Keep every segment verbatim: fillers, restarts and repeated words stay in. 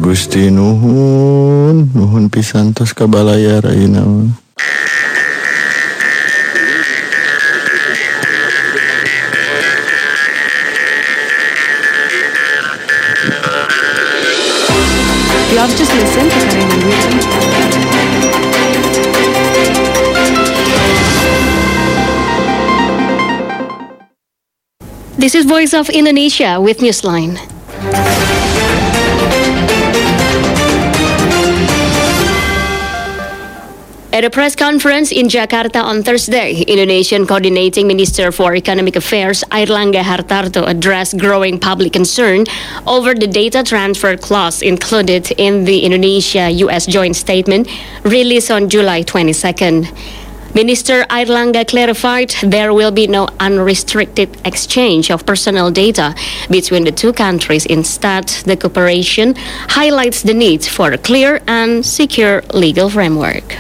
Gusti nuhun, nuhun pisan tos kabalayar ayeuna mah. You have just listened to Karimun Weekly. This is Voice of Indonesia with Newsline. At a press conference in Jakarta on Thursday, Indonesian Coordinating Minister for Economic Affairs Airlangga Hartarto addressed growing public concern over the data transfer clause included in the Indonesia-U S joint statement released on July twenty-second. Minister Airlangga clarified there will be no unrestricted exchange of personal data between the two countries. Instead, the cooperation highlights the need for a clear and secure legal framework.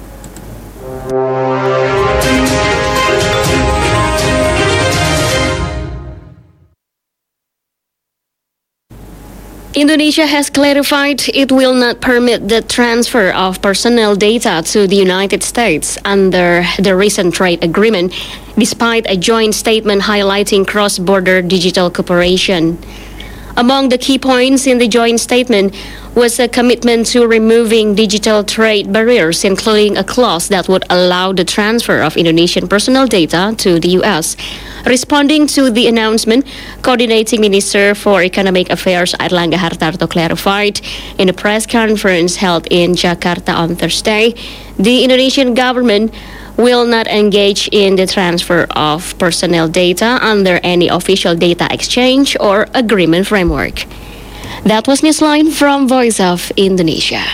Indonesia has clarified it will not permit the transfer of personal data to the United States under the recent trade agreement, despite a joint statement highlighting cross-border digital cooperation. Among the key points in the joint statement was a commitment to removing digital trade barriers, including a clause that would allow the transfer of Indonesian personal data to the U S. Responding to the announcement, Coordinating Minister for Economic Affairs Airlangga Hartarto clarified in a press conference held in Jakarta on Thursday, the Indonesian government will not engage in the transfer of personnel data under any official data exchange or agreement framework. That was Newsline from Voice of Indonesia.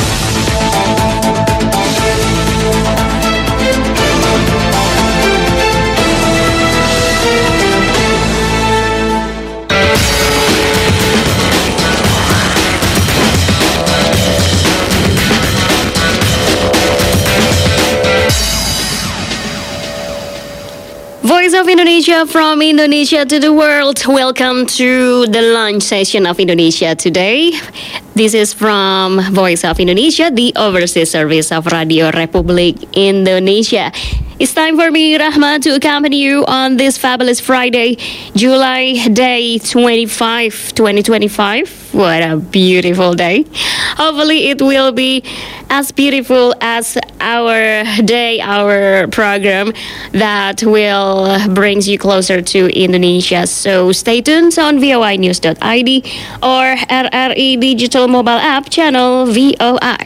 Voice of Indonesia from Indonesia to the world. Welcome to the lunch session of Indonesia today. This is from Voice of Indonesia, the overseas service of Radio Republik Indonesia. It's time for me, Rahma, to accompany you on this fabulous Friday, July day twenty-fifth, twenty twenty-five. What a beautiful day. Hopefully it will be as beautiful as our day, our program that will brings you closer to Indonesia. So stay tuned on V O I news dot I D or R R E Digital Mobile App channel V O I.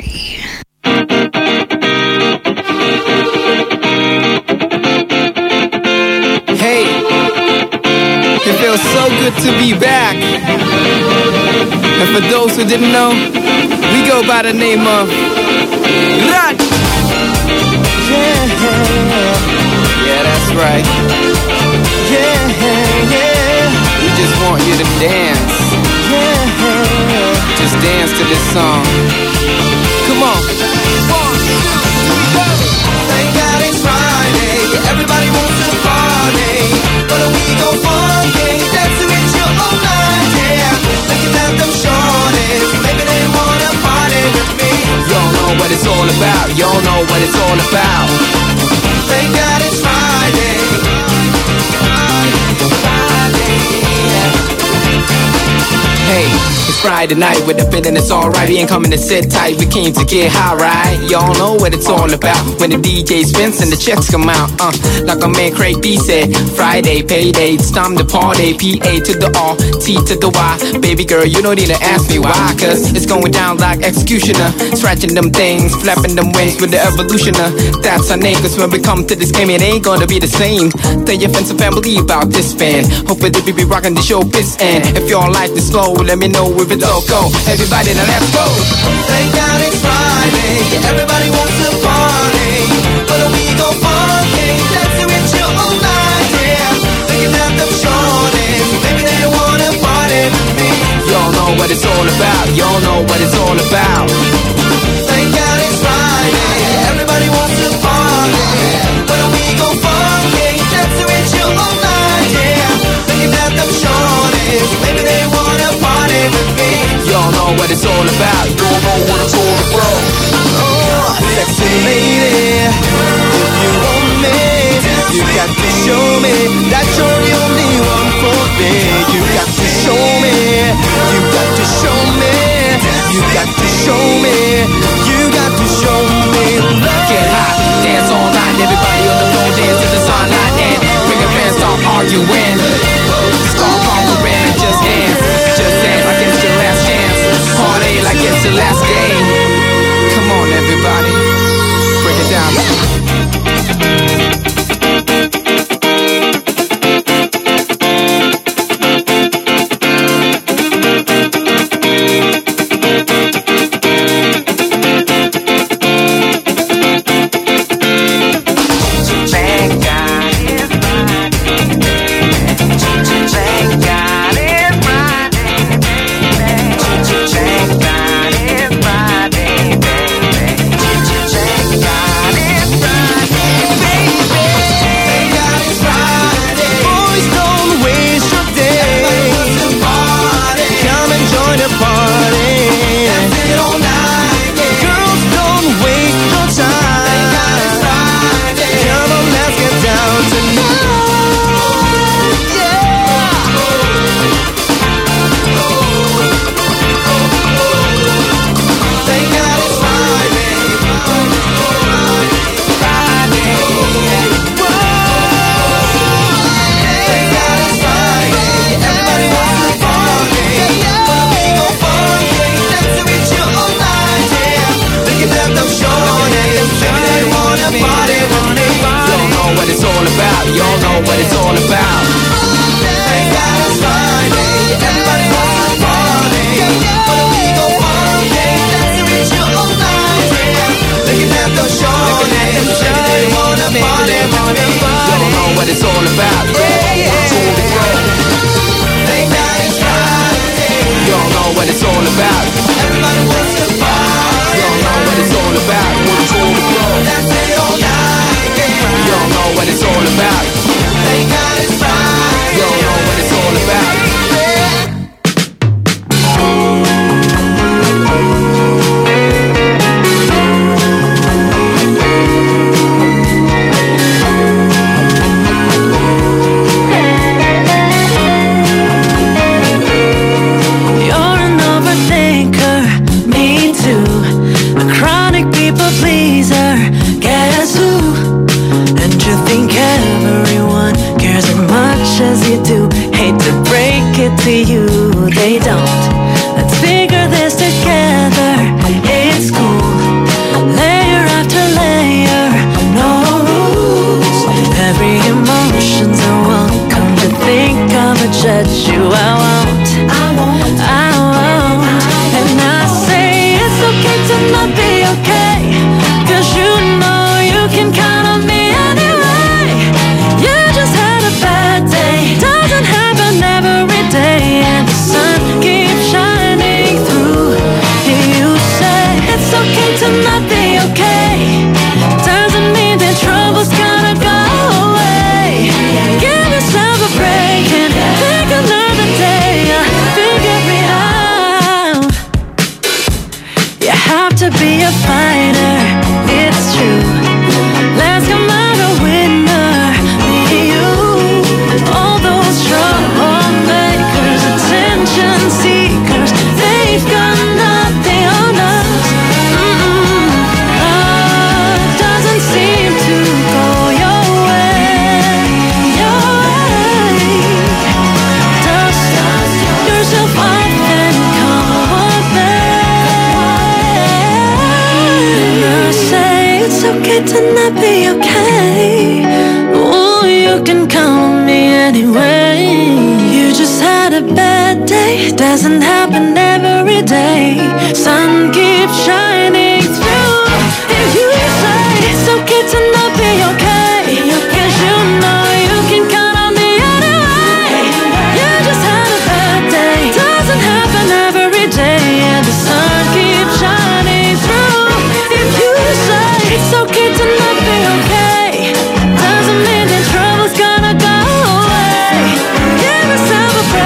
Hey, it feels so good to be back. And for those who didn't know, we go by the name of Run. Yeah, yeah, that's right. Yeah, yeah, we just want you to dance. Yeah, just dance to this song. Come on. One, two, go. Thank God it's Friday. Everybody wants to party, but we go funky, dancing with you all night, yeah. Looking at them shorties, maybe they wanna party with me. Y'all know what it's all about. Y'all know what it's all about. Thank God it's Friday. Friday, yeah. Hey, it's Friday night with the feeling it's alright. We ain't coming to sit tight, we came to get high, right? Y'all know what it's all about. When the D J spins and the checks come out, uh, like my man Craig B said, Friday, payday, it's time to party. P A to the R, T to the Y. Baby girl, you don't need to ask me why, cause it's going down like executioner. Scratching them things, flapping them wings with the evolutioner. That's our name, cause when we come to this game, it ain't gonna be the same. Tell your friends and family about this band. Hope that we be rocking the show this end. If y'all like the slow, let me know if it's all go. Everybody now let's go. Thank God it's Friday. Everybody wants to party, but we go funky, dancing with you all night, yeah. Looking at them shorties, maybe they wanna party with me. Y'all know what it's all about. Y'all know what it's all about. Thank God it's Friday. Everybody wants to party, but we go funky, dancing with you all night, yeah. Looking at them shorties, maybe they wanna party with me. Y'all know what it's all about. show me. You got to show me love. Get hot, dance all night. Everybody on the floor dance to the sunlight. And bring a band, start arguing. Start conquering, just dance. Just dance like it's your last chance. Party like it's your last game. Come on everybody, break it down.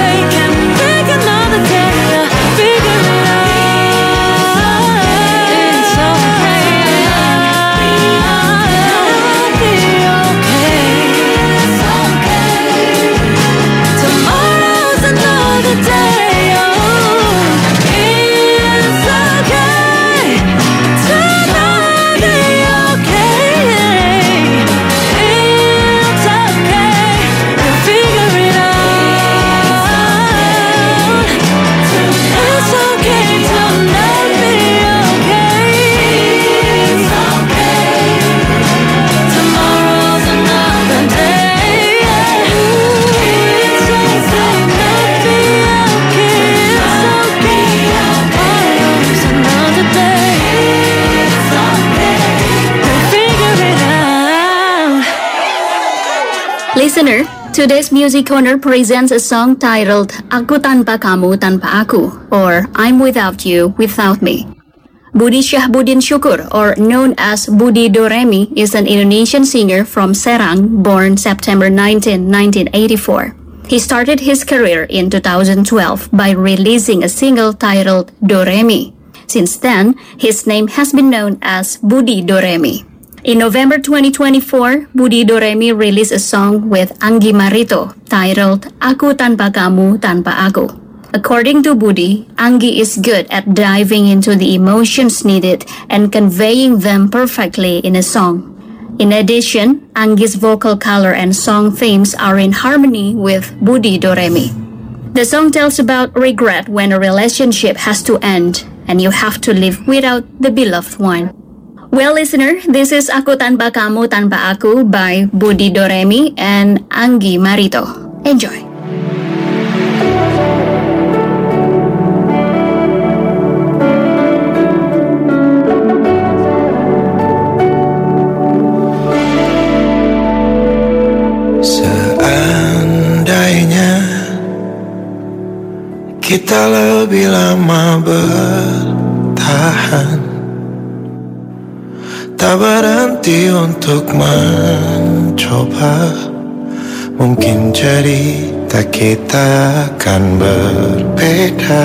Figure it out. listener, today's Music Corner presents a song titled Aku Tanpa Kamu Tanpa Aku, or I'm Without You Without Me. Budi Syahbudin Syukur, or known as Budi Doremi, is an Indonesian singer from Serang, born September nineteenth, nineteen eighty-four. He started his career in two thousand twelve by releasing a single titled Doremi. Since then, his name has been known as Budi Doremi. In November twenty twenty-four, Budi Doremi released a song with Anggi Marito titled Aku Tanpa Kamu Tanpa Aku. According to Budi, Anggi is good at diving into the emotions needed and conveying them perfectly in a song. In addition, Anggi's vocal color and song themes are in harmony with Budi Doremi. The song tells about regret when a relationship has to end and you have to live without the beloved one. Well, listener, this is Aku Tanpa Kamu Tanpa Aku by Budi Doremi and Anggi Marito. Enjoy. Seandainya kita lebih lama bertahan, tak berhenti untuk mencoba, mungkin cerita kita akan berbeda.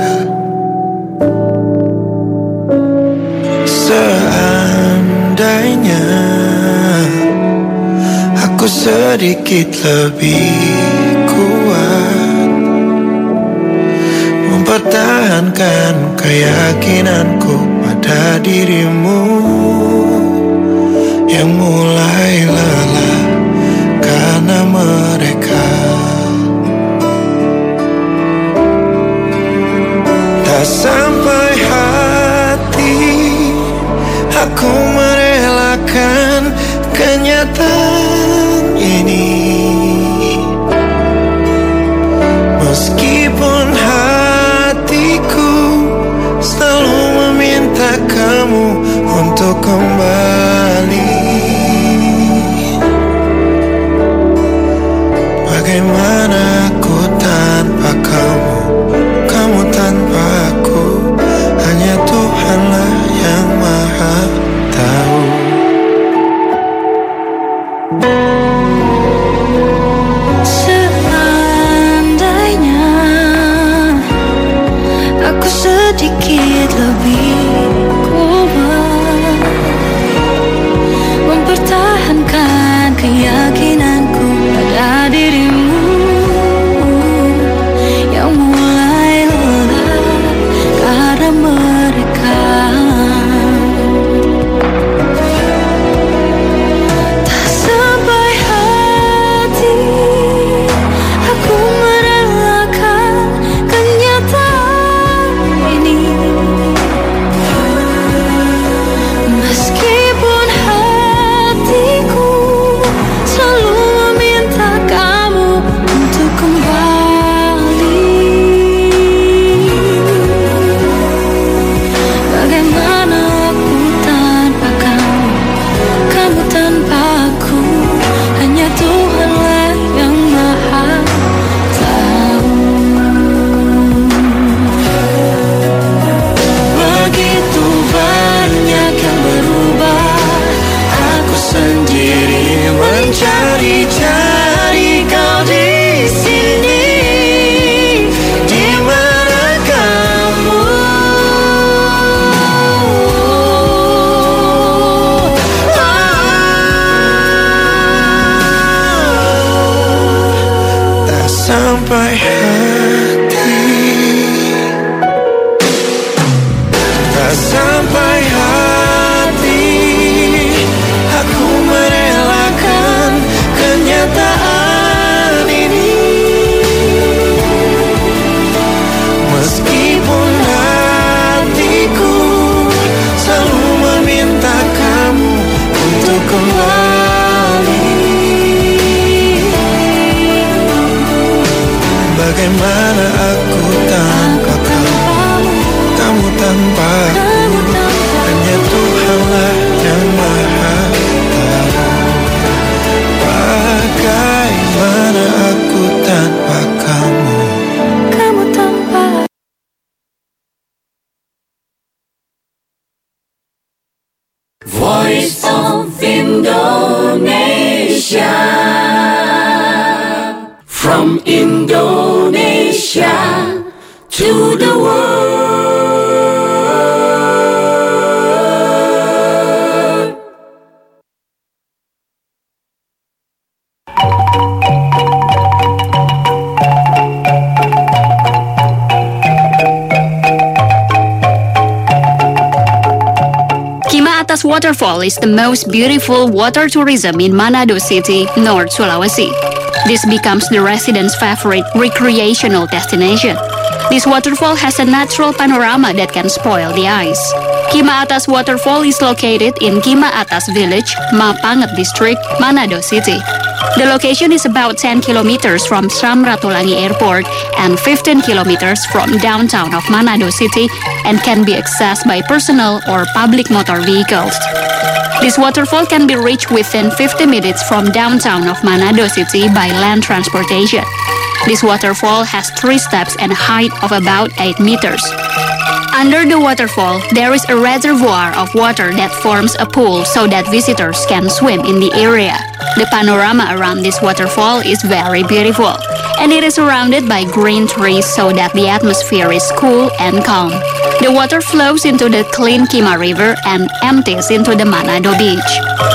Seandainya aku sedikit lebih kuat, mempertahankan keyakinanku pada dirimu yang mulai lelah karena mereka tak sampai hati. Aku merelakan kenyataan ini, meskipun hatiku selalu meminta kamu untuk kembali. Bagaimana aku tanpa kamu, kamu tanpa aku, hanya Tuhanlah yang maha tahu. Seandainya aku sedikit lebih kuat, mempertahankan keyakinanku pada dirimu yang mulai lelah karena mereka tak sampai hati. Aku merelakan kenyataan ini, meskipun hatiku selalu meminta kamu untuk kembali. Bagaimana aku tanpa kamu, kamu tanpa aku, hanya Tuhanlah yang maha tahu. Begitu banyak yang berubah, aku sendiri mencari-cari kau di sini. Di mana kamu? Tak sampai hati, tak sampai hati. Aku merelakan kenyataan ini, meskipun hatiku selalu meminta kamu untuk kembali. Bagaimana aku tanpa kamu, kamu tanpa aku, hanya Tuhanlah yang maha tahu. Bagaimana to the world. Kima Atas Waterfall is the most beautiful water tourism in Manado City, North Sulawesi. This becomes the residents' favorite recreational destination. This waterfall has a natural panorama that can spoil the eyes. Kima Atas Waterfall is located in Kima Atas Village, Mapanget District, Manado City. The location is about ten kilometers from Samratulangi Airport and fifteen kilometers from downtown of Manado City and can be accessed by personal or public motor vehicles. This waterfall can be reached within fifty minutes from downtown of Manado City by land transportation. This waterfall has three steps and a height of about eight meters. Under the waterfall, there is a reservoir of water that forms a pool so that visitors can swim in the area. The panorama around this waterfall is very beautiful, and it is surrounded by green trees so that the atmosphere is cool and calm. The water flows into the clean Kima River and empties into the Manado Beach.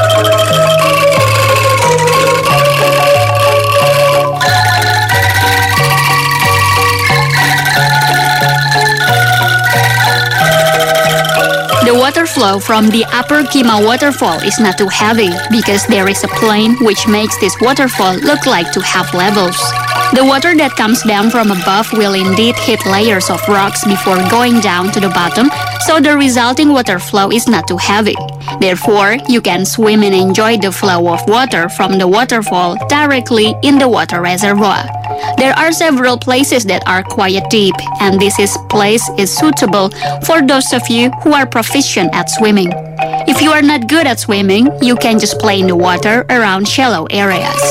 The water flow from the upper Kima waterfall is not too heavy because there is a plain which makes this waterfall look like to have levels. The water that comes down from above will indeed hit layers of rocks before going down to the bottom, so the resulting water flow is not too heavy. Therefore, you can swim and enjoy the flow of water from the waterfall directly in the water reservoir. There are several places that are quite deep, and this is place is suitable for those of you who are proficient at swimming. If you are not good at swimming, you can just play in the water around shallow areas.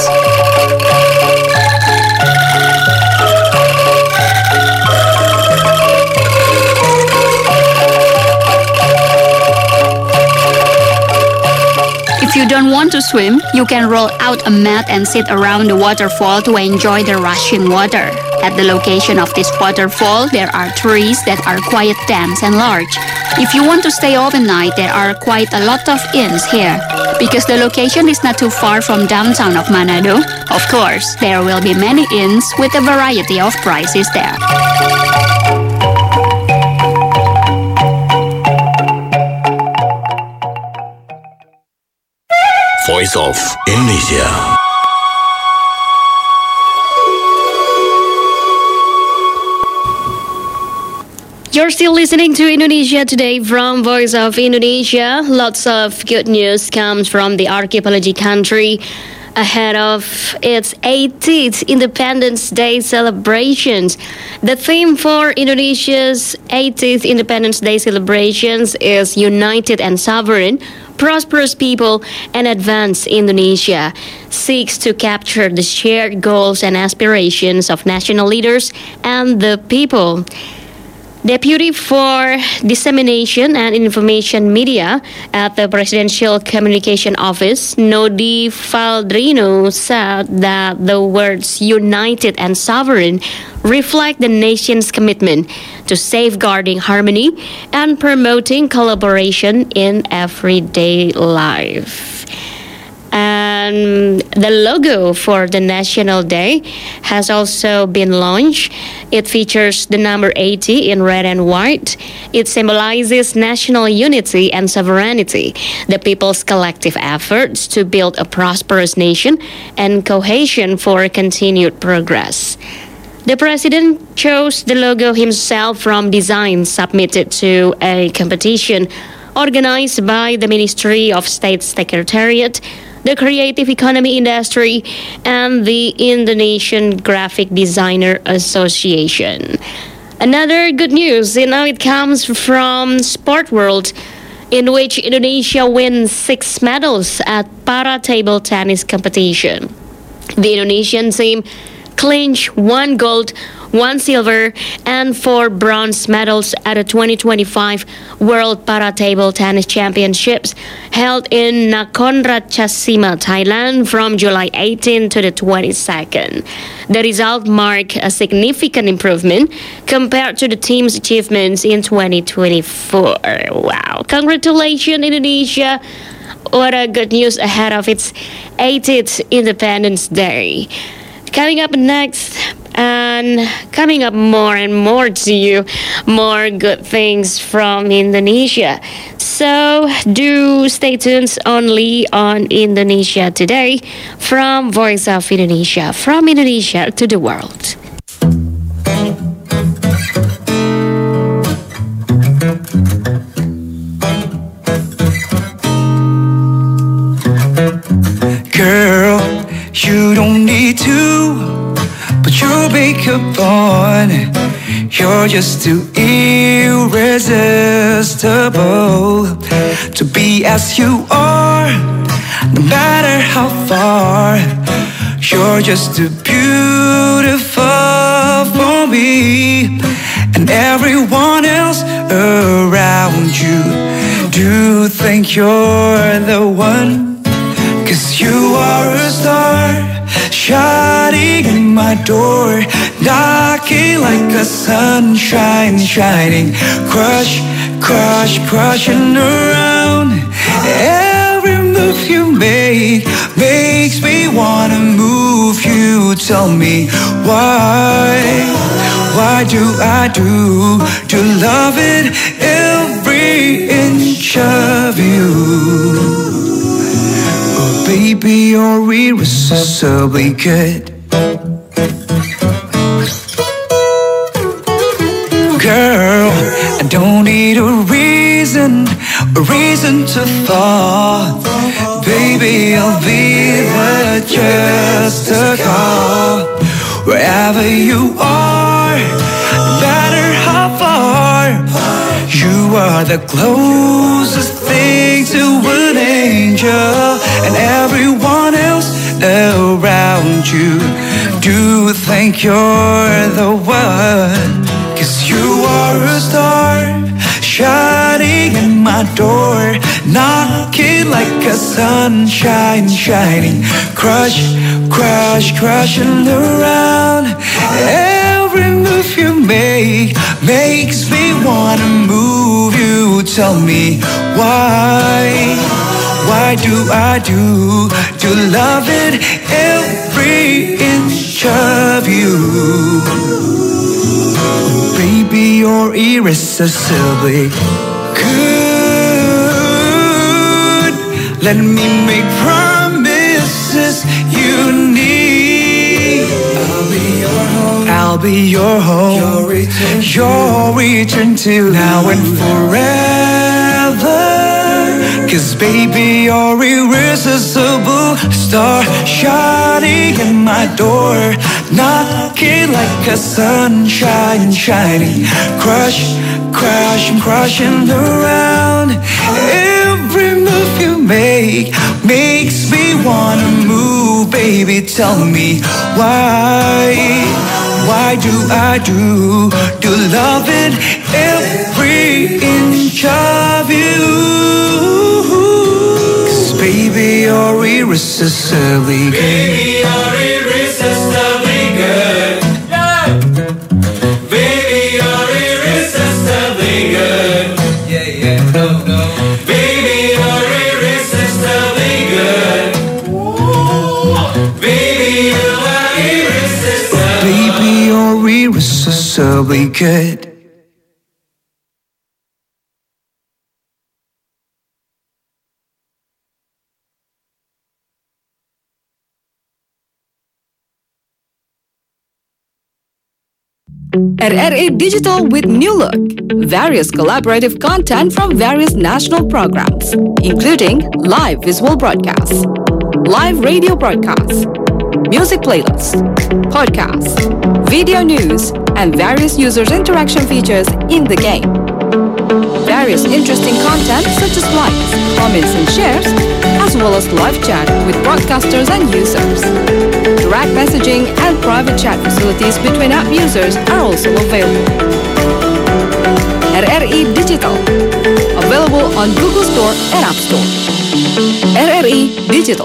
If you don't want to swim, you can roll out a mat and sit around the waterfall to enjoy the rushing water. At the location of this waterfall, there are trees that are quite dense and large. If you want to stay overnight, there are quite a lot of inns here. Because the location is not too far from downtown of Manado, of course, there will be many inns with a variety of prices there. Voice of Indonesia. You're still listening to Indonesia Today from Voice of Indonesia. Lots of good news comes from the archipelago country ahead of its eightieth Independence Day celebrations. The theme for Indonesia's eightieth Independence Day celebrations is United and Sovereign, Prosperous People, and Advanced Indonesia, seeks to capture the shared goals and aspirations of national leaders and the people. Deputy for Dissemination and Information Media at the Presidential Communication Office, Nodi Valdrino, said that the words united and sovereign reflect the nation's commitment to safeguarding harmony and promoting collaboration in everyday life. And the logo for the National Day has also been launched. It features the number eighty in red and white. It symbolizes national unity and sovereignty, the people's collective efforts to build a prosperous nation and cohesion for continued progress. The president chose the logo himself from designs submitted to a competition organized by the Ministry of State Secretariat, the Creative Economy Industry, and the Indonesian Graphic Designer Association. Another good news, you know, it comes from Sport World, in which Indonesia wins six medals at para table tennis competition. The Indonesian team clinched one gold, one silver, and four bronze medals at the twenty twenty-five World Para Table Tennis Championships held in Nakhon Ratchasima, Thailand from July eighteenth to the twenty-second. The result marked a significant improvement compared to the team's achievements in twenty twenty-four. Wow. Congratulations, Indonesia. What a good news ahead of its eightieth Independence Day. Coming up next, and coming up more and more to you, more good things from Indonesia. So do stay tuned only on Indonesia Today from Voice of Indonesia, from Indonesia to the world. Girl, you don't need to put your makeup on. You're just too irresistible to be as you are, no matter how far. You're just too beautiful for me and everyone else around you. Do think you're the one? 'Cause you are a star, shining in my door, knocking like a sunshine shining. Crush, crush, crushing around. Every move you make makes me wanna move you. Tell me why, why do I do to love it every inch of you? Baby, you're irresistibly good. Girl, I don't need a reason, a reason to fall. Baby, I'll be there just to call. Wherever you are, no matter how far, you are the closest thing to an angel. And everyone else around you do think you're the one. 'Cause you are a star, shining in my door, knocking like a sunshine shining. Crush, crush, crushing around. Every move you make makes me wanna move you. Tell me why, why do I do to love it every inch of you? Baby, you're irresistibly good. Let me make promises you need. I'll be your home, I'll be your home, your return, your return to now and forever. 'Cause baby, you're irresistible star, shining in my door, knocking like a sunshine shining. Crush, crush, crushing around. Every move you make makes me wanna move. Baby, tell me why, why do I do to love it every inch of you? Baby, you're irresistibly good. Baby, you're irresistibly good. Yeah. Baby, you're irresistibly good. Yeah, yeah, no, no. Baby, you're irresistibly good. Ooh. Baby, you are irresistible. Baby, you're irresistibly good. R R A Digital with new look. Various collaborative content from various national programs, including live visual broadcasts, live radio broadcasts, music playlists, podcasts, video news, and various users' interaction features in the game. Various various interesting content such as likes, comments and shares, as well as live chat with broadcasters and users. Direct messaging and private chat facilities between app users are also available. R R I Digital, available on Google Store and App Store. R R I Digital.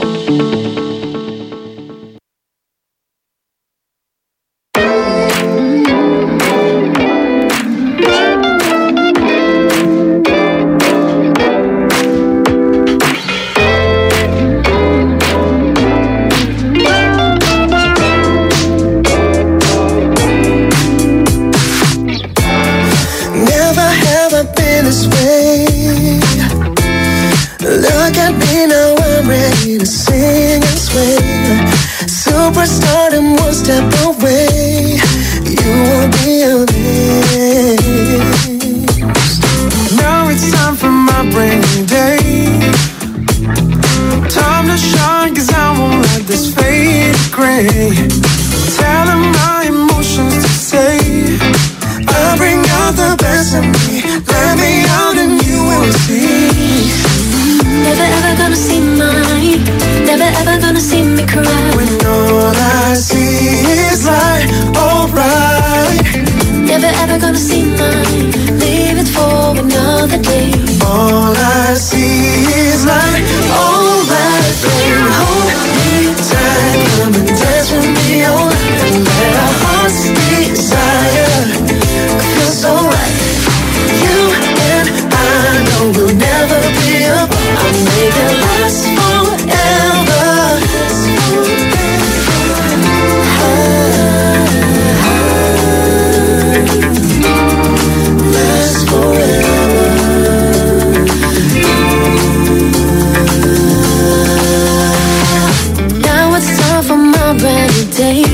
Superstardom one step away. You won't be amazed. Now it's time for my brand new day. Time to shine, cause I won't let this fade gray. Telling my emotions to say, I bring out the best in me. Let me out and you will see. Never ever gonna see mine. Never ever gonna see me cry. When all I see is light, alright. Never ever gonna see mine. Leave it for another day. All I see is light, alright. Baby, hold me tight, come and dance with me all night. And let our hearts desire feel so right. You and I know we'll never be apart. I'll make it last forever. Last forever. Now it's time for my brand new day.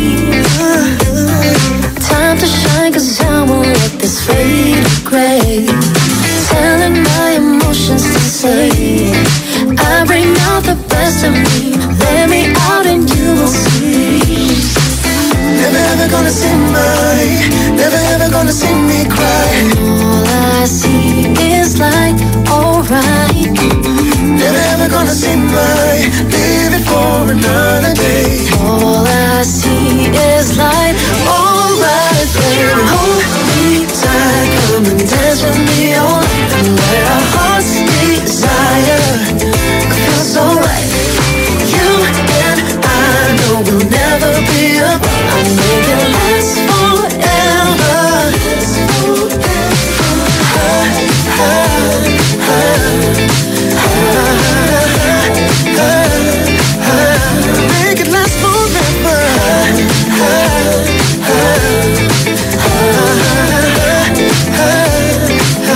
Time to shine, cause I won't let this fade gray. Telling my emotions to say, I bring out the best of me. Let me out and you will see. Never ever gonna see my, never ever gonna see me cry. All I see is light, alright. Never ever gonna see my, leave it for another day. All I see is light, alright. Baby, hold me tight, come and dance with me all night. And let our hearts desire feel so right. You and I know we'll never be apart. I'll make it last forever. Ah, ah, ah, ah, ah, ah. Make it last forever. Ah, ah, ah, ah, ah,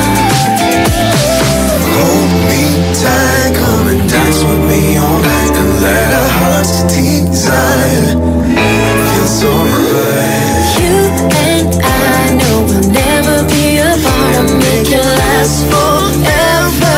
ah. Hold me tight, come and dance with me all night. And let our hearts desire feel so right. you and I know we'll never be apart. I'll make it last forever.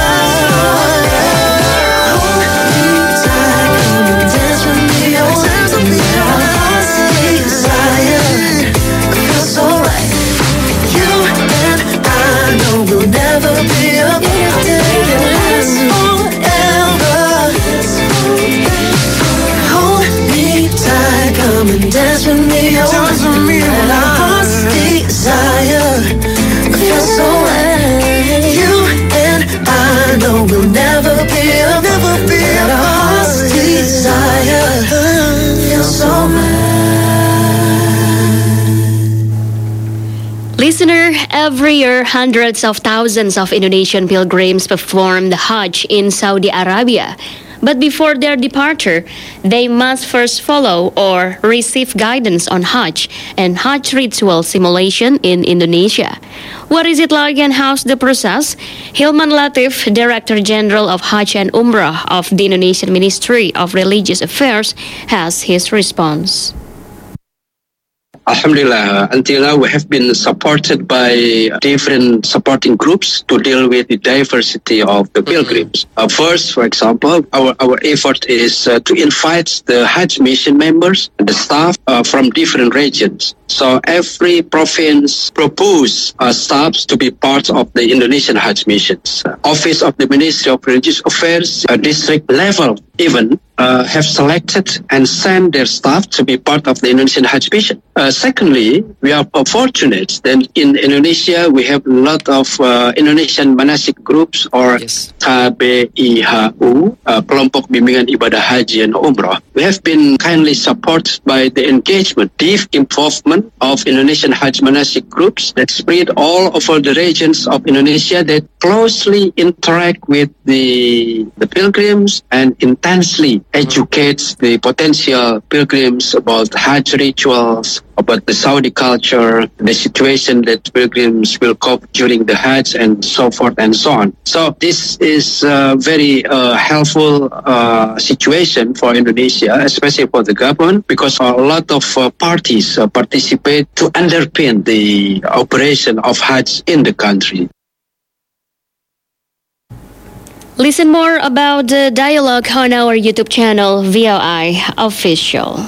Hold me tight, come and dance with me all night. And let our hearts desire feel so right. You and I know we'll never be apart. I'll make it last forever. Hold me tight, come and dance with me all night. Let our hearts desire feel so right. You and I know we'll never be apart. Never be apart. Let our hearts desire feel so right. Listener, every year hundreds of thousands of Indonesian pilgrims perform the Hajj in Saudi Arabia. But before their departure, they must first follow or receive guidance on Hajj and Hajj ritual simulation in Indonesia. What is it like and how's the process? Hilman Latif, Director General of Hajj and Umrah of the Indonesian Ministry of Religious Affairs, has his response. Alhamdulillah, until now we have been supported by different supporting groups to deal with the diversity of the pilgrims. Uh, first, for example, our, our effort is uh, to invite the Hajj mission members and the staff uh, from different regions. So every province proposed uh, staffs to be part of the Indonesian Hajj missions. Uh, Office of the Ministry of Religious Affairs, uh, district level even, uh, have selected and sent their staff to be part of the Indonesian Hajj mission. Uh, secondly, we are fortunate that in Indonesia we have a lot of uh, Indonesian manasik groups or Yes. K B I H U, uh, Kelompok Bimbingan Ibadah Haji and Umrah. We have been kindly supported by the engagement, deep involvement of Indonesian Hajj manasik groups that spread all over the regions of Indonesia that closely interact with the, the pilgrims and intensely educates the potential pilgrims about Hajj rituals, about the Saudi culture, the situation that pilgrims will cope during the Hajj, and so forth and so on. So this is a very uh, helpful uh, situation for Indonesia, especially for the government, because a lot of uh, parties uh, participate to underpin the operation of Hajj in the country. Listen more about the dialogue on our YouTube channel, V O I Official.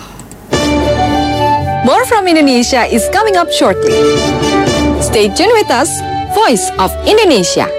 More from Indonesia is coming up shortly. Stay tuned with us, Voice of Indonesia.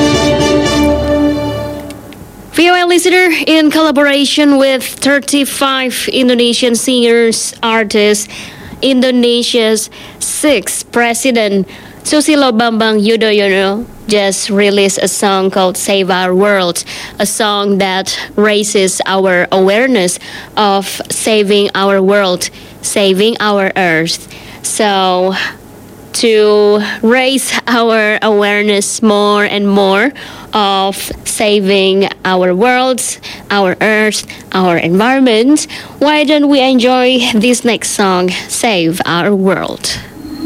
V O I listener, in collaboration with thirty-five Indonesian singers, artists, Indonesia's sixth president, Susilo Bambang Yudhoyono, just released a song called Save Our World, a song that raises our awareness of saving our world, saving our earth. So, to raise our awareness more and more of saving our world, our earth, our environment, why don't we enjoy this next song, Save Our World?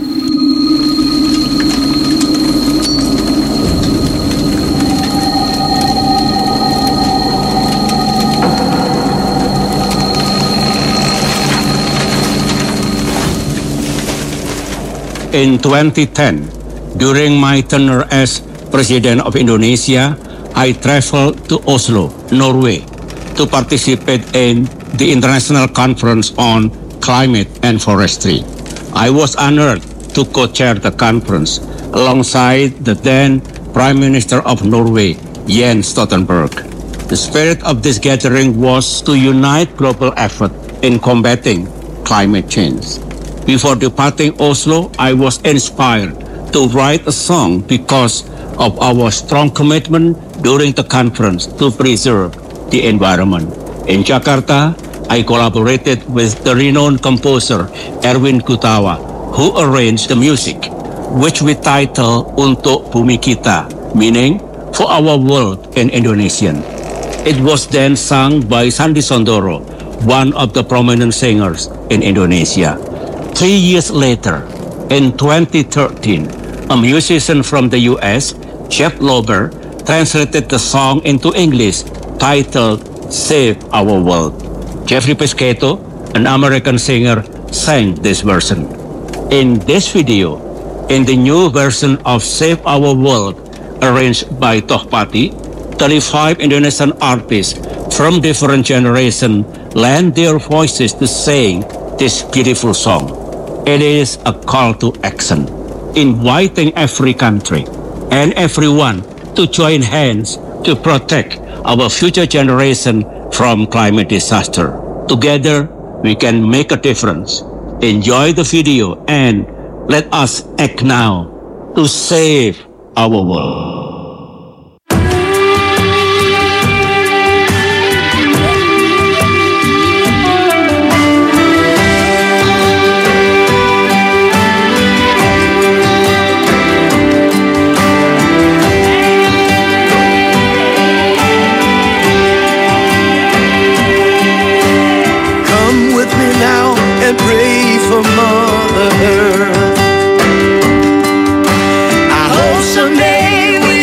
In twenty ten, during my tenure as President of Indonesia, I traveled to Oslo, Norway, to participate in the International Conference on Climate and Forestry. I was honored to co-chair the conference alongside the then Prime Minister of Norway, Jens Stoltenberg. The spirit of this gathering was to unite global effort in combating climate change. Before departing Oslo, I was inspired to write a song because of our strong commitment during the conference to preserve the environment. In Jakarta, I collaborated with the renowned composer Erwin Gutawa, who arranged the music, which we titled Untuk Bumi Kita, meaning for our world in Indonesian. It was then sung by Sandi Sondoro, one of the prominent singers in Indonesia. Three years later, in twenty thirteen, a musician from the U S, Jeff Lober, translated the song into English, titled Save Our World. Jeffrey Pesqueto, an American singer, sang this version. In this video, in the new version of Save Our World, arranged by Tohpati, thirty-five Indonesian artists from different generations lend their voices to sing this beautiful song. It is a call to action, inviting every country and everyone to join hands to protect our future generation from climate disaster. Together, we can make a difference. Enjoy the video and let us act now to save our world. And pray for Mother Earth. I hope someday we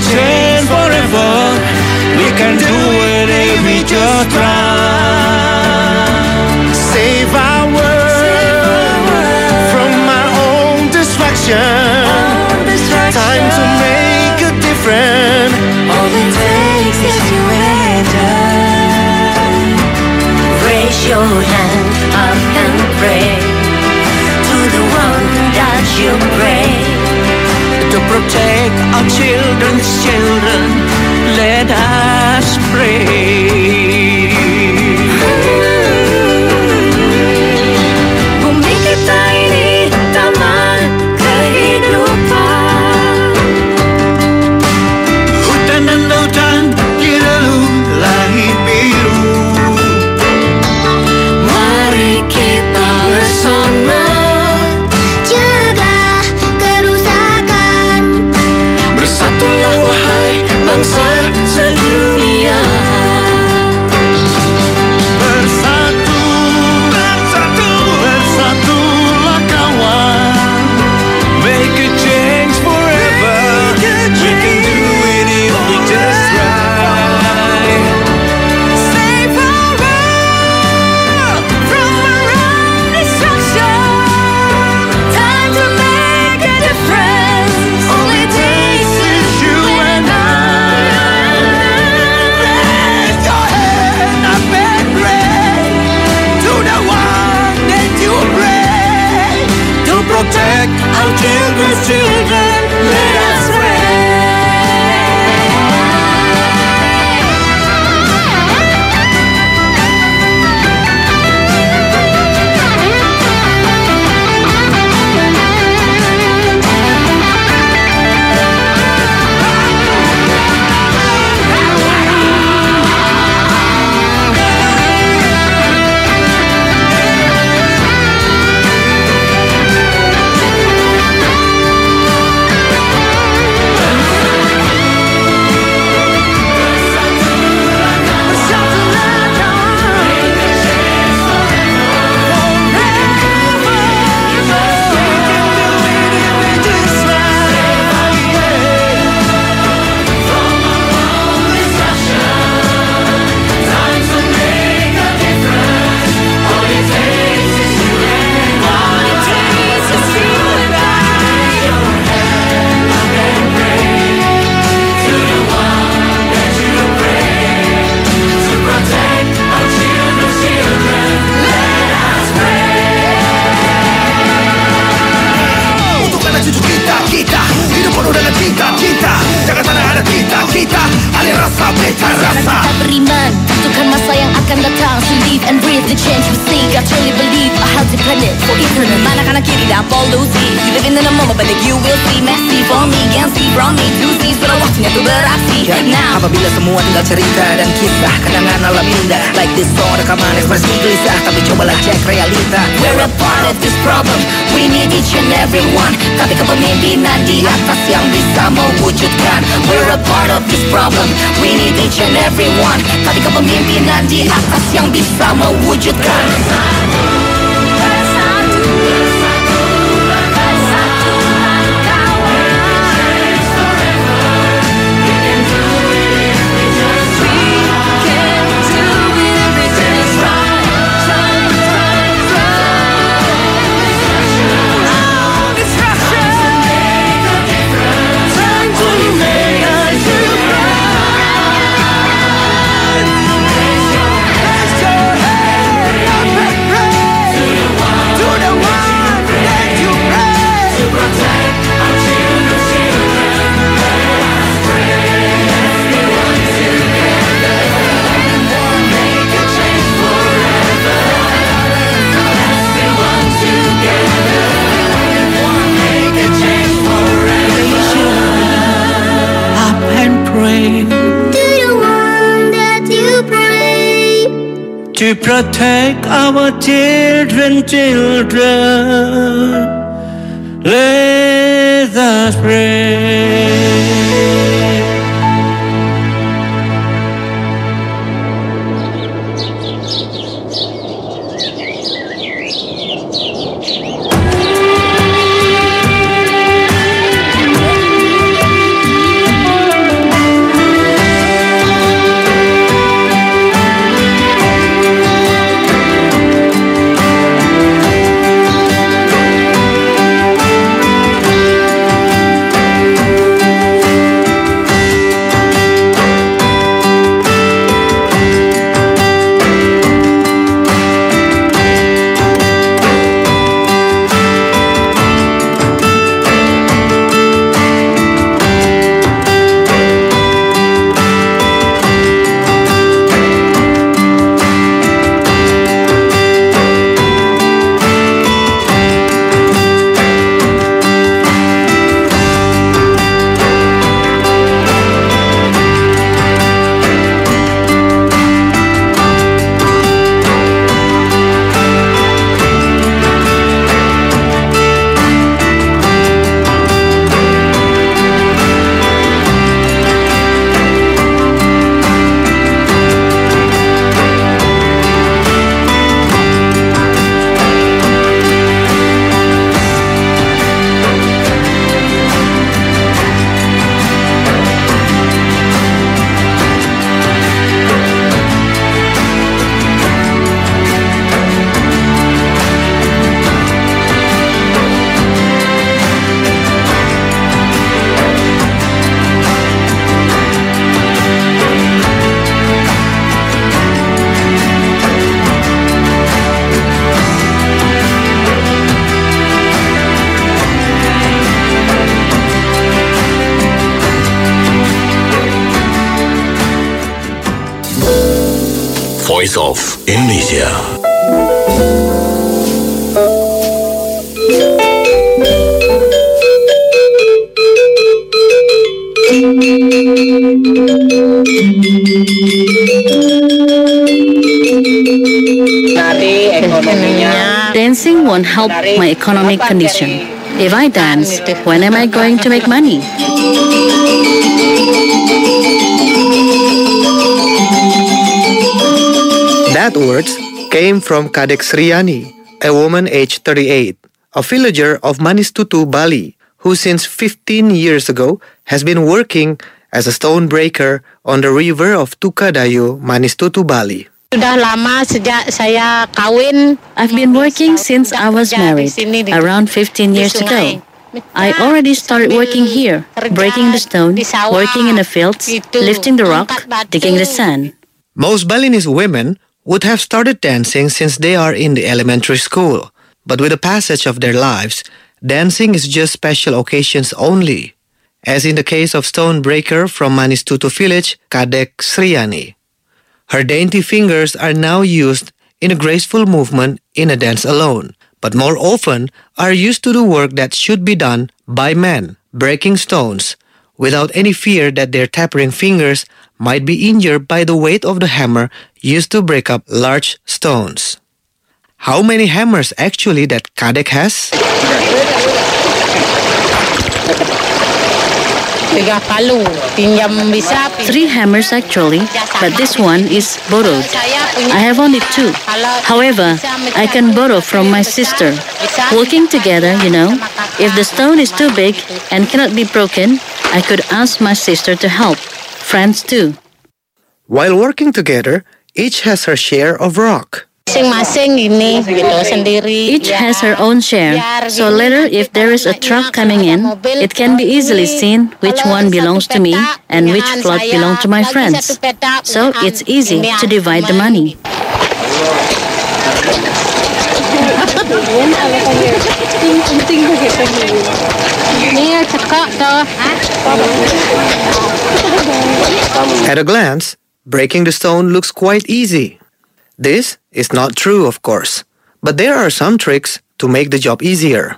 change forever. We can do it if we just try. Save our world from our own destruction. Time to make a difference. All it takes is you and I. Raise your hand up and pray to the one that you pray. To protect our children's children, let us pray. Bumi kita ini taman kehidupan. Hutan dan lautan dilalui langit biru. Mari kita bersama cegah kerusakan. Bersatulah wahai bangsa sedunia. Bersatu, bersatu, bersatulah kawan. Make a change forever. We can do it if we just try. Save our world from our own destruction. Time to make a difference. All it takes is you and I. Raise your hand up and pray to the one that you pray. To protect our children's children, let us pray. Untuk anak cucu kita, kita hidup penuh dengan cinta, cinta. Jangan tanah ada cinta, kita alih rasa, beta rasa. Kita beriman tentukan masa yang akan datang. To live and breathe the change we seek. I truly believe a healthy planet for eternal. Mana kanan kiri dan polusi. You living in the moment but you will see. Messy for me, can see from me to see. Sudah waktunya untuk beraksi now. Apabila semua tinggal cerita dan kisah kenangan alam indah. Like this song rekaman ekspresi gelisah, tapi cobalah cek realita. We're a part of this problem. We need each and every one. Tapi kepemimpinan di atas yang bisa mewujudkan. We're a part of this problem. We need each and every one. Tapi kepemimpinan di atas yang bisa mewujudkan. To protect our children, children, let us pray. Voice of Indonesia. Dancing won't help my economic condition. If I dance, when am I going to make money? That words came from Kadek Sriani, a woman aged thirty-eight, a villager of Manistutu, Bali, who since fifteen years ago has been working as a stone breaker on the river of Tukadayu, Manistutu, Bali. Sudah lama sejak saya kawin. I've been working since I was married, around fifteen years ago. I already started working here, breaking the stone, working in the fields, lifting the rock, digging the sand. Most Balinese women would have started dancing since they are in the elementary school. But with the passage of their lives, dancing is just special occasions only, as in the case of stone breaker from Manistutu village, Kadek Sriani. Her dainty fingers are now used in a graceful movement in a dance alone, but more often are used to do work that should be done by men, breaking stones, without any fear that their tapering fingers might be injured by the weight of the hammer used to break up large stones. How many hammers actually that Kadek has? Three hammers actually, but this one is borrowed. I have only two. However, I can borrow from my sister. Working together, you know, if the stone is too big and cannot be broken, I could ask my sister to help. Friends too. While working together, each has her share of rock. Each has her own share, so later if there is a truck coming in, it can be easily seen which one belongs to me and which float belongs to my friends. So it's easy to divide the money. At a glance, breaking the stone looks quite easy. This is not true, of course, but there are some tricks to make the job easier.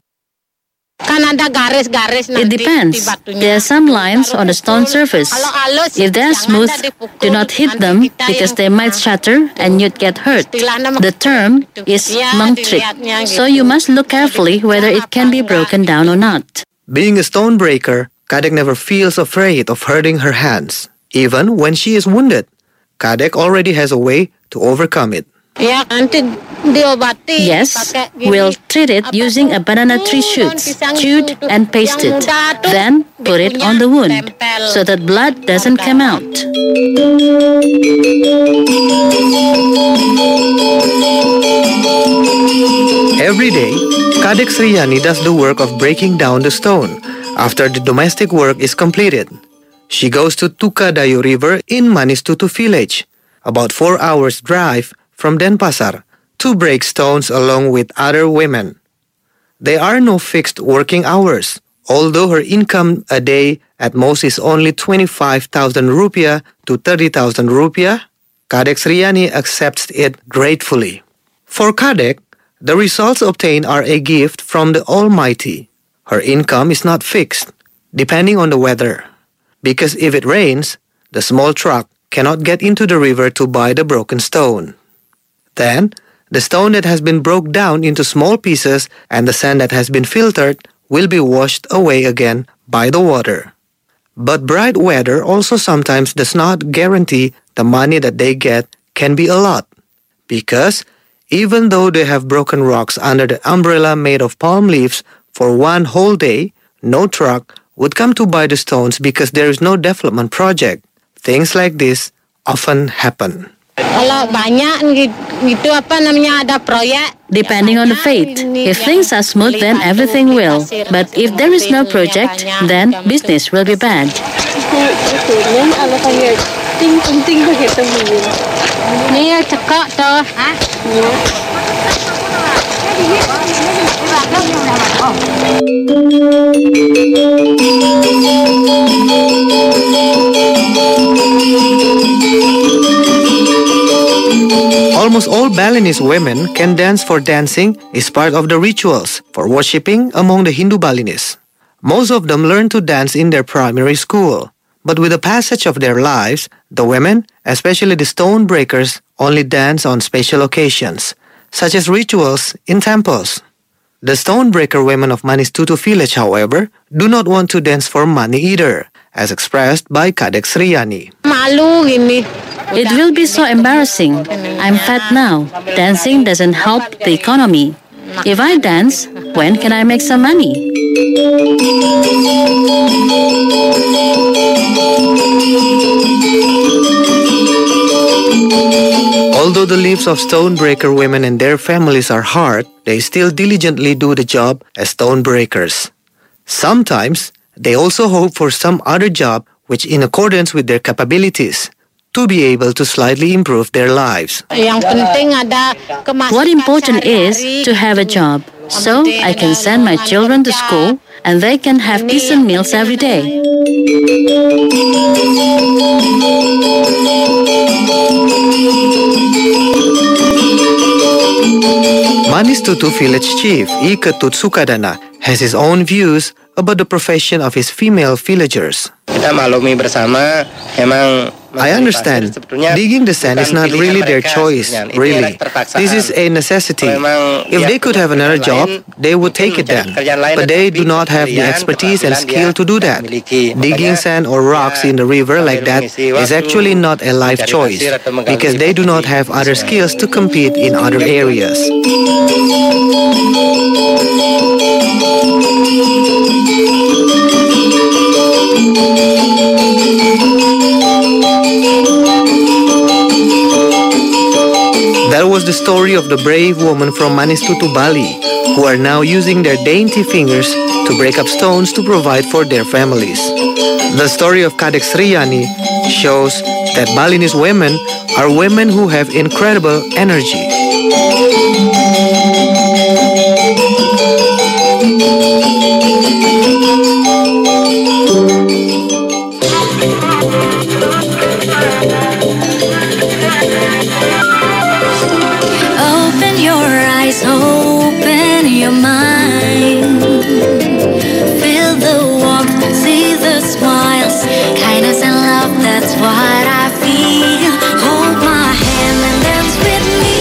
It depends. There are some lines on the stone surface. If they are smooth, do not hit them because they might shatter and you'd get hurt. The term is mangtrik, so you must look carefully whether it can be broken down or not. Being a stone breaker, Kadek never feels afraid of hurting her hands, even when she is wounded. Kadek already has a way to overcome it. Yes, we'll treat it using a banana tree shoot, chewed and pasted. Then put it on the wound so that blood doesn't come out. Every day, Kadek Sriani does the work of breaking down the stone after the domestic work is completed. She goes to Tukadayu River in Manistutu village, about four hours drive from Denpasar, to break stones along with other women. There are no fixed working hours, although her income a day at most is only twenty-five thousand rupiah to thirty thousand rupiah. Kadek Sriani accepts it gratefully. For Kadek, the results obtained are a gift from the Almighty. Her income is not fixed, depending on the weather, because if it rains, the small truck cannot get into the river to buy the broken stone. Then, the stone that has been broken down into small pieces and the sand that has been filtered will be washed away again by the water. But bright weather also sometimes does not guarantee the money that they get can be a lot, because even though they have broken rocks under the umbrella made of palm leaves for one whole day, no truck would come to buy the stones because there is no development project. Things like this often happen. Depending on the fate. If things are smooth, then everything will. But if there is no project, then business will be bad. Almost all Balinese women can dance, for dancing is part of the rituals for worshipping among the Hindu Balinese. Most of them learn to dance in their primary school. But with the passage of their lives, the women, especially the stone breakers, only dance on special occasions, such as rituals in temples. The stonebreaker women of Manistutu village, however, do not want to dance for money either, as expressed by Kadek Sriyani. Malu gini. It will be so embarrassing. I'm fat now. Dancing doesn't help the economy. If I dance, when can I make some money? Although the lives of stonebreaker women and their families are hard, they still diligently do the job as stonebreakers. Sometimes, they also hope for some other job which in accordance with their capabilities, to be able to slightly improve their lives. What important is to have a job, so I can send my children to school and they can have decent meals every day. Manistutu village chief I Ketut Sukadana has his own views about the profession of his female villagers. I understand, digging the sand is not really their choice, really. This is a necessity. If they could have another job, they would take it then. But they do not have the expertise and skill to do that. Digging sand or rocks in the river like that is actually not a life choice, because they do not have other skills to compete in other areas. That was the story of the brave woman from Manistutu, Bali, who are now using their dainty fingers to break up stones to provide for their families. The story of Kadek Sriyani shows that Balinese women are women who have incredible energy. Open your eyes, open your mind. Feel the warmth, see the smiles, kindness and love, that's what I feel. Hold my hand and dance with me.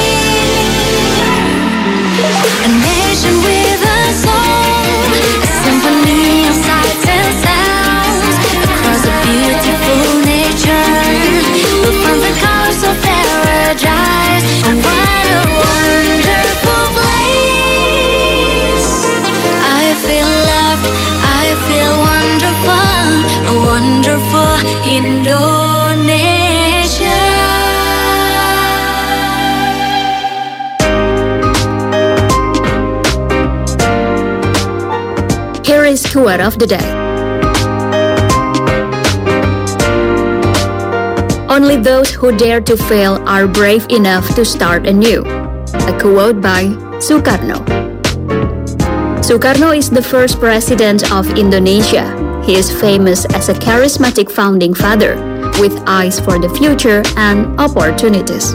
A nation with a song, a symphony of sights and sounds. Across a beautiful nature, we'll find the colors of paradise. And what a wonderful place. I feel loved, I feel wonderful, a wonderful Indonesia. Here is quote of the day. Only those who dare to fail are brave enough to start anew. A quote by Sukarno. Sukarno is the first president of Indonesia. He is famous as a charismatic founding father with eyes for the future and opportunities.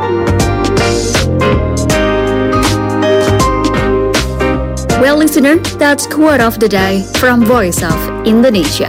Well, listener, that's quote of the day from Voice of Indonesia.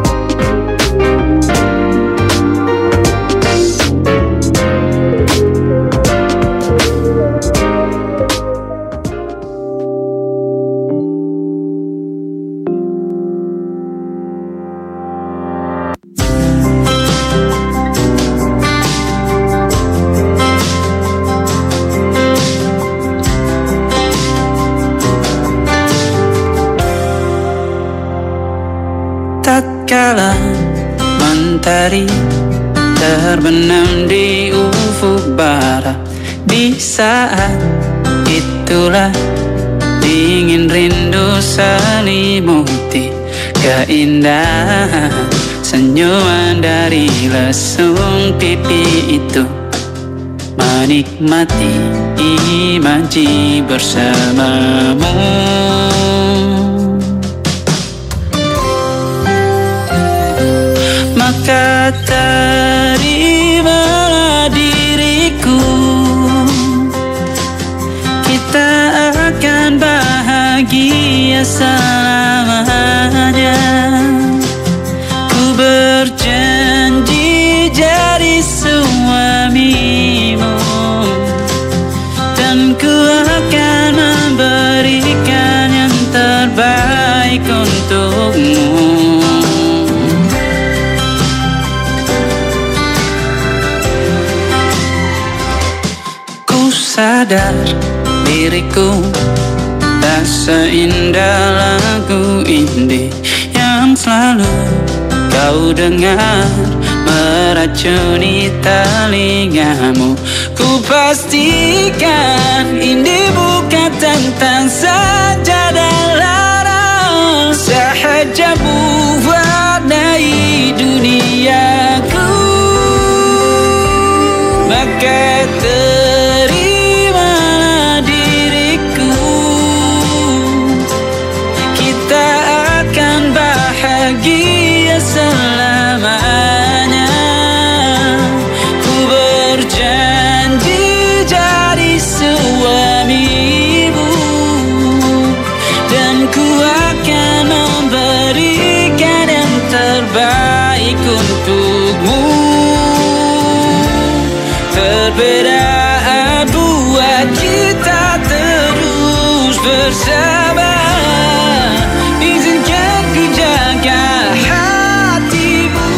Tatkala mentari terbenam di ufuk barat, di saat itulah dingin rindu selimuti keindahan senyuman dari lesung pipi itu, menikmati imaji bersamamu. Maka terimalah diriku bahagia selamanya. Ku berjanji jadi suamimu, dan ku akan memberikan yang terbaik untukmu. Ku sadar diriku tak seindah lagu ini yang selalu kau dengar meracuni telingamu. Ku pastikan ini bukan tentang sajadah larang, sahaja mewarnai duniaku. Maka terimalah diriku, kita akan bahagia selamanya. Ku berjanji jadi suamimu, dan ku akan memberikan yang terbaik untukmu. Perbedaan buat kita terus bersama. Izinkan ku jaga hatimu.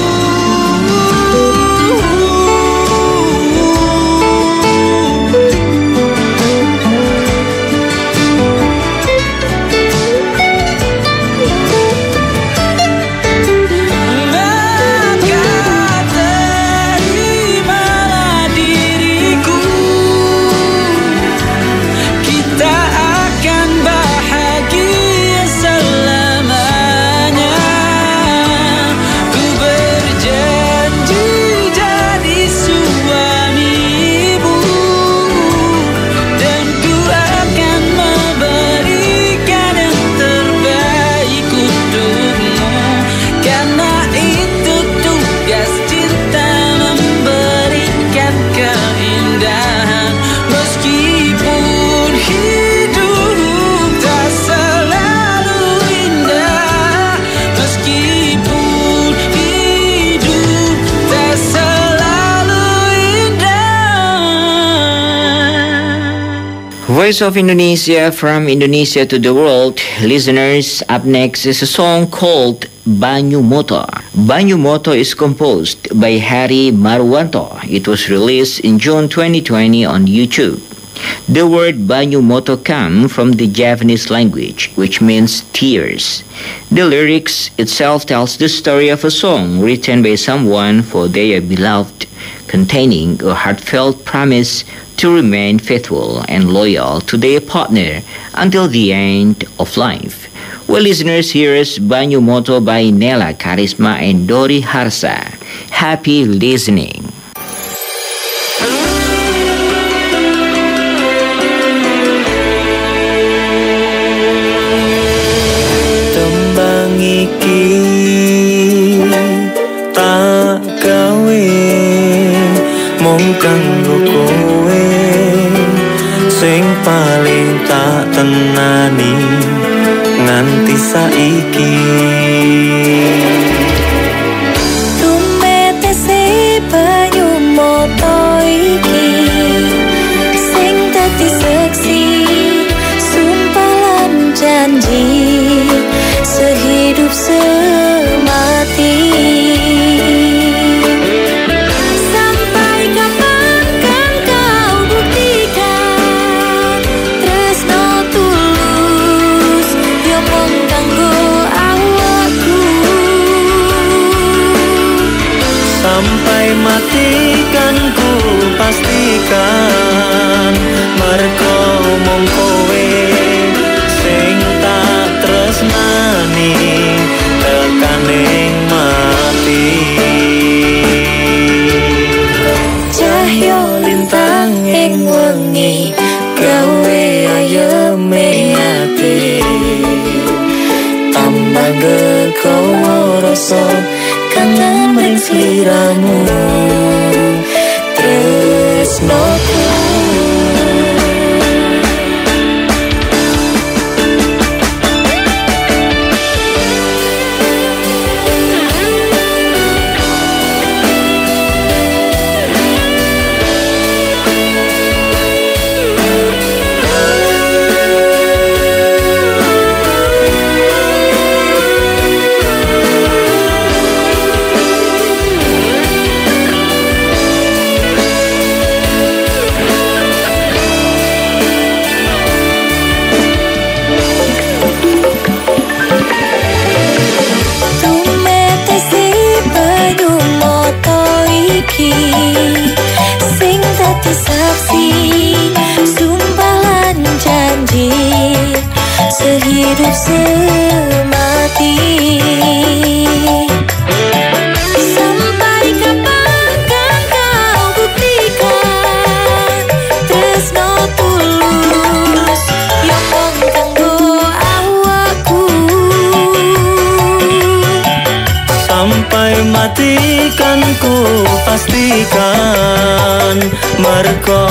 Voice of Indonesia, from Indonesia to the world. Listeners, up next is a song called Banyu Moto. Banyu Moto is composed by Harry Marwanto. It was released in June twenty twenty on YouTube. The word Banyu Moto comes from the Javanese language, which means tears. The lyrics itself tells the story of a song written by someone for their beloved, containing a heartfelt promise to remain faithful and loyal to their partner until the end of life. Well, listeners, here is Banyu Moto by Nela Karisma and Dori Harsa. Happy listening. Tembang iki tak gawe mung kanggo kowe, sing paling tak tenani nganti saiki. Tumetese banyu moto iki, sing dadi saksi sumpah lan janji sehidup semati. Sampai mati kan ku pastikan, mergo mung kowe sing tak tresnani tekaning mati. Cahyo lintang ing wengi gawe ayeme ati, tambah gekowo rasa kangen ring sliramu tresnoku. saksi, sumpah lan janji, sehidup semati. Sampai kapan kan kau buktikan tresno tulus yang mong kanggo awakku. Sampai mati kan ku pastikan merko